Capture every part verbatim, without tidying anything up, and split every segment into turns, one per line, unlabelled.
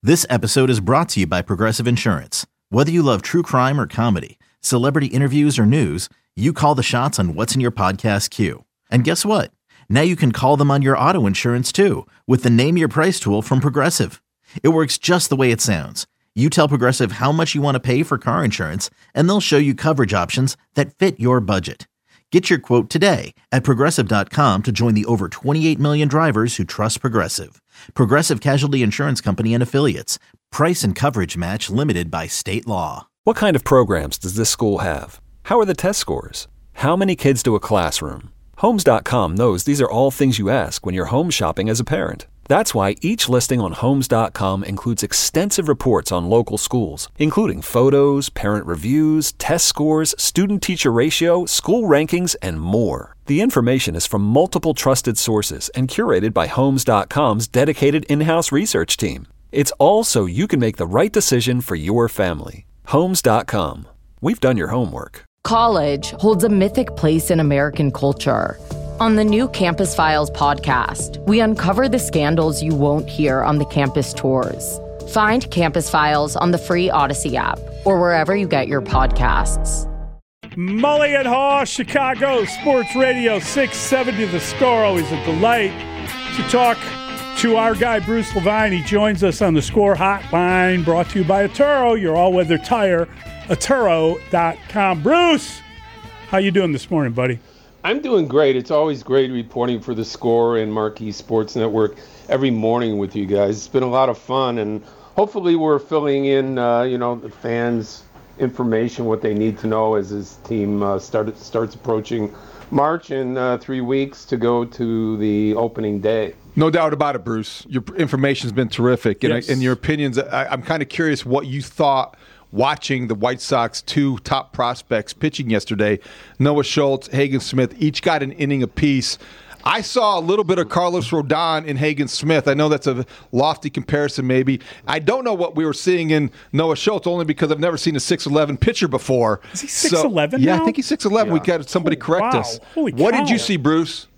This episode is brought to you by Progressive Insurance. Whether you love true crime or comedy, celebrity interviews or news, you call the shots on what's in your podcast queue. And guess what? Now you can call them on your auto insurance too with the Name Your Price tool from Progressive. It works just the way it sounds. You tell Progressive how much you want to pay for car insurance, and they'll show you coverage options that fit your budget. Get your quote today at Progressive dot com to join the over twenty-eight million drivers who trust Progressive. Progressive Casualty Insurance Company and Affiliates. Price and coverage match limited by state law.
What kind of programs does this school have? How are the test scores? How many kids to a classroom? Homes dot com knows these are all things you ask when you're home shopping as a parent. That's why each listing on Homes dot com includes extensive reports on local schools, including photos, parent reviews, test scores, student-teacher ratio, school rankings, and more. The information is from multiple trusted sources and curated by Homes dot com's dedicated in-house research team. It's all so you can make the right decision for your family. Homes dot com. We've done your homework.
College holds a mythic place in American culture. On the new Campus Files podcast, we uncover the scandals you won't hear on the campus tours. Find Campus Files on the free Odyssey app or wherever you get your podcasts.
Mully and Haw, Chicago Sports Radio six seventy The Score. Always a delight to talk to our guy, Bruce Levine. He joins us on the Score Hotline, brought to you by Atturo, your all-weather tire, Atturo dot com. Bruce, how you doing this morning, buddy?
I'm doing great. It's always great reporting for the Score and Marquee Sports Network every morning with you guys. It's been a lot of fun, and hopefully we're filling in, uh, you know, the fans' information, what they need to know as this team uh, start, starts approaching March and uh, three weeks to go to the opening day.
No doubt about it, Bruce. Your information's been terrific, and,
Yes.
I, and your opinions. I, I'm kind of curious what you thought watching the White Sox two top prospects pitching yesterday. Noah Schultz, Hagen Smith, each got an inning apiece. I saw a little bit of Carlos Rodon in Hagen Smith. I know that's a lofty comparison maybe. I don't know what we were seeing in Noah Schultz only because I've never seen a six eleven pitcher before.
Is he six eleven
so,
now?
Yeah, I think he's six eleven.
Yeah.
We got somebody correct
Wow.
us.
Holy
what
cow.
did you see, Bruce?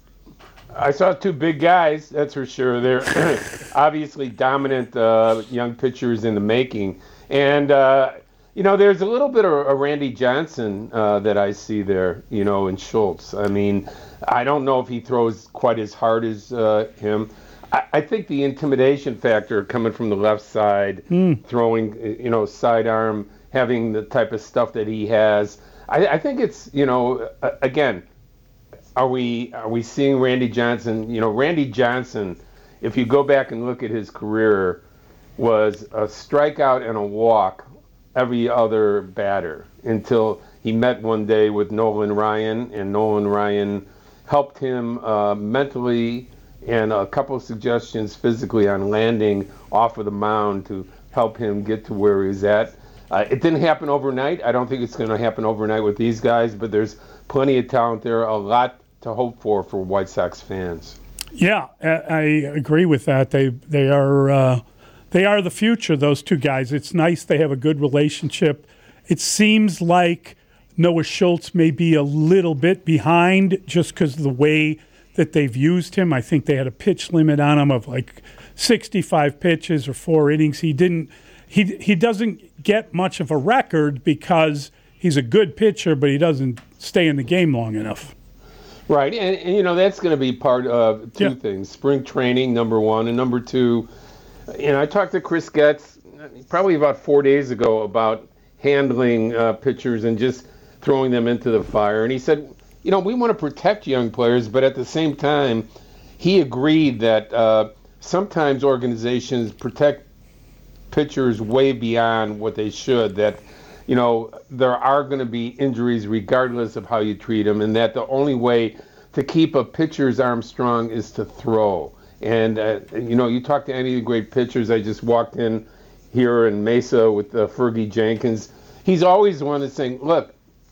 I saw two big guys, that's for sure. They're obviously dominant uh, young pitchers in the making. And, uh, you know, there's a little bit of a Randy Johnson uh, that I see there, you know, in Schultz. I mean, I don't know if he throws quite as hard as uh, him. I, I think the intimidation factor coming from the left side,
mm.
throwing, you know, sidearm, having the type of stuff that he has, I, I think it's, you know, uh, again, Are we are we seeing Randy Johnson? You know, Randy Johnson, if you go back and look at his career, was a strikeout and a walk every other batter until he met one day with Nolan Ryan, and Nolan Ryan helped him uh, mentally and a couple of suggestions physically on landing off of the mound to help him get to where he's at. Uh, it didn't happen overnight. I don't think it's going to happen overnight with these guys, but there's plenty of talent there, a lot to hope for for White Sox fans.
Yeah, I agree with that. They they are uh, they are the future, those two guys. It's nice they have a good relationship. It seems like Noah Schultz may be a little bit behind just because of the way that they've used him. I think they had a pitch limit on him of like sixty-five pitches or four innings. He didn't. He he doesn't get much of a record because he's a good pitcher, but he doesn't stay in the game long enough.
Right, and, and you know, that's going to be part of two
Yeah.
things. Spring training, number one, and number two, you know, I talked to Chris Getz probably about four days ago about handling uh, pitchers and just throwing them into the fire. And he said, you know, we want to protect young players, but at the same time, he agreed that uh, sometimes organizations protect pitchers way beyond what they should, that you know, there are going to be injuries regardless of how you treat them, and that the only way to keep a pitcher's arm strong is to throw. And, uh, you know, you talk to any of the great pitchers. I just walked in here in Mesa with uh, Fergie Jenkins. He's always the one that's saying, look,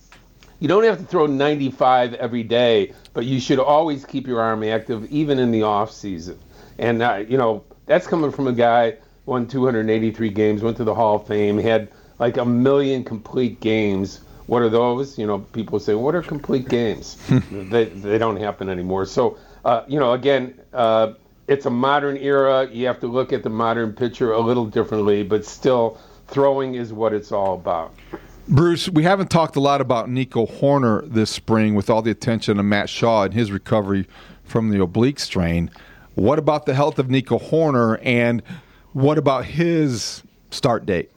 you don't have to throw ninety-five every day, but you should always keep your arm active, even in the off season. And, uh, you know, that's coming from a guy who won two hundred eighty-three games, went to the Hall of Fame, had like a million complete games. What are those? You know, people say, what are complete games? they they don't happen anymore. So, uh, you know, again, uh, it's a modern era. You have to look at the modern pitcher a little differently, but still, throwing is what it's all about.
Bruce, we haven't talked a lot about Nico Hoerner this spring with all the attention on Matt Shaw and his recovery from the oblique strain. What about the health of Nico Hoerner, and what about his start date?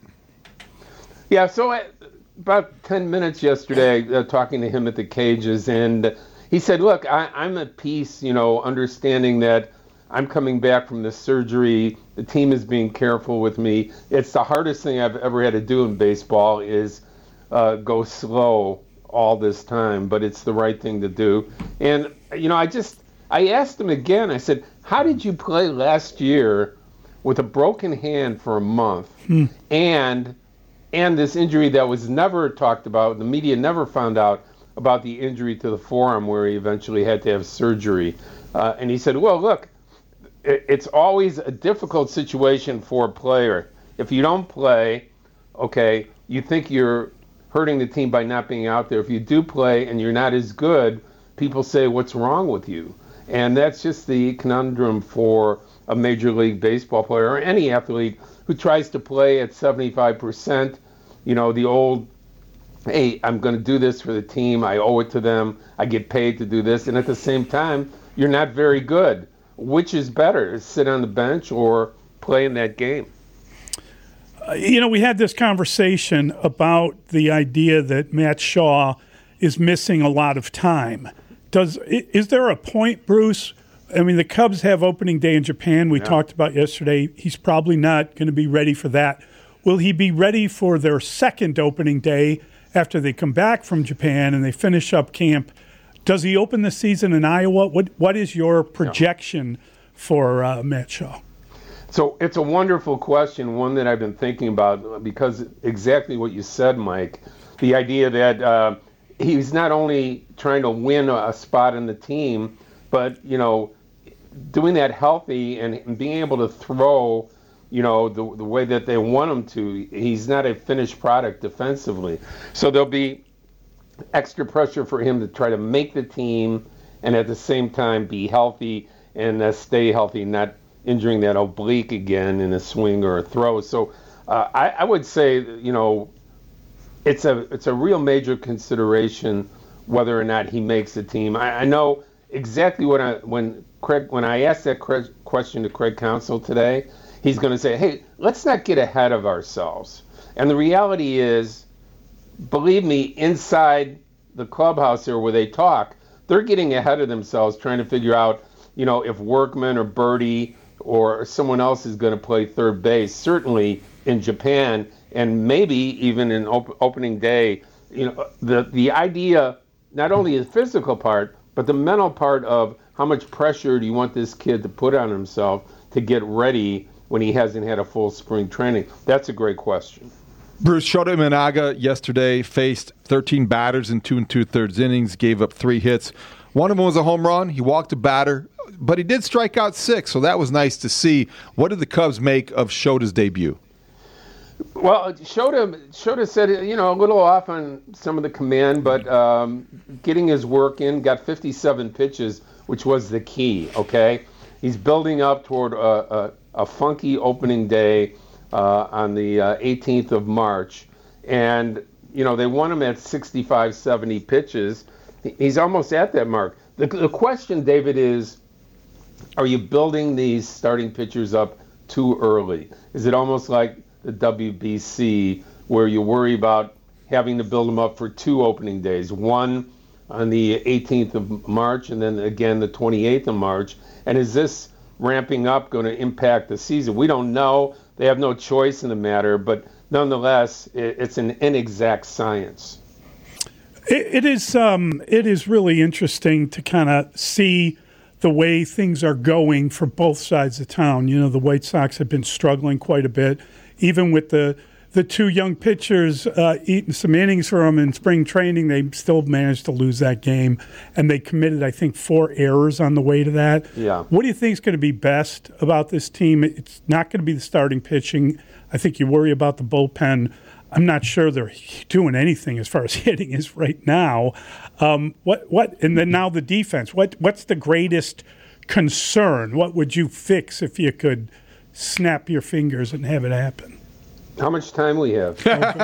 Yeah, so I, about ten minutes yesterday, uh, talking to him at the cages, and he said, look, I, I'm at peace, you know, understanding that I'm coming back from the surgery. The team is being careful with me. It's the hardest thing I've ever had to do in baseball is uh, go slow all this time, but it's the right thing to do. And, you know, I just, I asked him again, I said, how did you play last year with a broken hand for a month hmm. and and this injury that was never talked about, the media never found out about the injury to the forearm where he eventually had to have surgery. Uh, and he said, well, look, it, it's always a difficult situation for a player. If you don't play, okay, you think you're hurting the team by not being out there. If you do play and you're not as good, people say, what's wrong with you? And that's just the conundrum for a Major League Baseball player or any athlete who tries to play at seventy-five percent. You know, the old, hey, I'm going to do this for the team. I owe it to them. I get paid to do this. And at the same time, you're not very good. Which is better, sit on the bench or play in that game?
Uh, you know, we had this conversation about the idea that Matt Shaw is missing a lot of time. Does is there a point, Bruce? I mean, the Cubs have opening day in Japan. We yeah. talked about yesterday. He's probably not going to be ready for that. Will he be ready for their second opening day after they come back from Japan and they finish up camp? Does he open the season in Iowa? What What is your projection yeah. for uh, Matt Shaw?
So it's a wonderful question, one that I've been thinking about because exactly what you said, Mike, the idea that uh, he's not only trying to win a spot in the team, but, you know, doing that healthy and, and being able to throw, you know, the, the way that they want him to. He's not a finished product defensively. So there'll be extra pressure for him to try to make the team and at the same time be healthy and uh, stay healthy, not injuring that oblique again in a swing or a throw. So uh, I, I would say, you know, it's a it's a real major consideration whether or not he makes the team. I, I know exactly what I when Craig when I asked that Craig, question to Craig Counsell today, he's going to say, "Hey, let's not get ahead of ourselves." And the reality is, believe me, inside the clubhouse here where they talk, they're getting ahead of themselves trying to figure out, you know, if Workman or Birdie or someone else is going to play third base. Certainly in Japan, and maybe even in op- opening day. You know, the the idea, not only the physical part, but the mental part of how much pressure do you want this kid to put on himself to get ready when he hasn't had a full spring training? That's a great question.
Bruce, Shota Imanaga yesterday faced thirteen batters in two and two-thirds innings, gave up three hits. One of them was a home run. He walked a batter, but he did strike out six, so that was nice to see. What did the Cubs make of Shota's debut?
Well, Shota, Shota said, you know, a little off on some of the command, but um, getting his work in, got fifty-seven pitches, which was the key, okay? He's building up toward a, a, a funky opening day uh, on the uh, eighteenth of March. And, you know, they want him at sixty-five, seventy pitches. He's almost at that mark. The, the question, David, is, are you building these starting pitchers up too early? Is it almost like the W B C where you worry about having to build them up for two opening days, one on the eighteenth of March and then again the twenty-eighth of March? And is this ramping up going to impact the season? We don't know. They have no choice in the matter, but nonetheless, it's an inexact science.
It, it is. Um, it is really interesting to kind of see the way things are going for both sides of town. You know, the White Sox have been struggling quite a bit, even with the the two young pitchers uh, eating some innings for them in spring training. They still managed to lose that game, and they committed, I think, four errors on the way to that.
Yeah.
What do you think is going to be best about this team? It's not going to be the starting pitching. I think you worry about the bullpen. I'm not sure they're doing anything as far as hitting is right now. Um, what what and then now the defense. What what's the greatest concern? What would you fix if you could snap your fingers and have it happen?
How much time we have?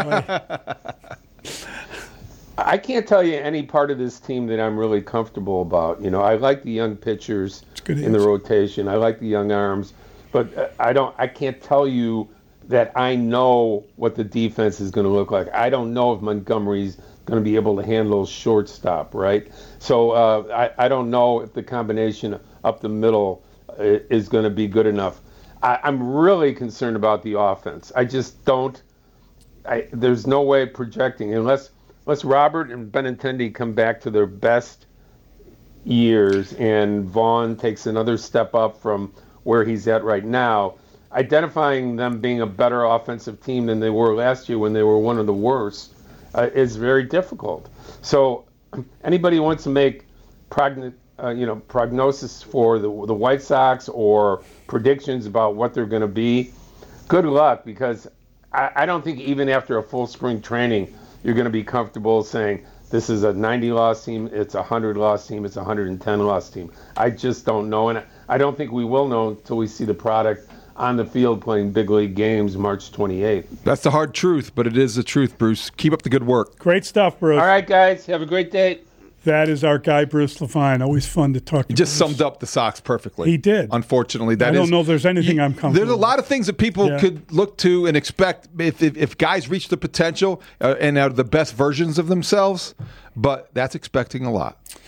I can't tell you any part of this team that I'm really comfortable about. You know, I like the young pitchers in
answer.
the rotation. I like the young arms, but I don't. I can't tell you that I know what the defense is going to look like. I don't know if Montgomery's going to be able to handle shortstop, right? So uh, I, I don't know if the combination up the middle is going to be good enough. I, I'm really concerned about the offense. I just don't. I, there's no way of projecting unless unless Robert and Benintendi come back to their best years and Vaughn takes another step up from where he's at right now. Identifying them being a better offensive team than they were last year when they were one of the worst uh, is very difficult. So anybody who wants to make progn- uh, you know, prognosis for the, the White Sox or predictions about what they're going to be, good luck, because I, I don't think even after a full spring training you're going to be comfortable saying this is a ninety loss team, it's a one hundred loss team, it's a one hundred ten loss team. I just don't know, and I don't think we will know until we see the product on the field playing big league games March twenty-eighth.
That's the hard truth, but it is the truth, Bruce. Keep up the good work.
Great stuff, Bruce.
All right, guys. Have a great day.
That is our guy, Bruce Levine. Always fun to talk to.
He just
Bruce.
summed up the Sox perfectly.
He did.
Unfortunately, that
I don't
is,
know if there's anything
you,
I'm comfortable
There's a lot of things that people
Yeah.
could look to and expect if if, if guys reach the potential uh, and are the best versions of themselves, but that's expecting a lot.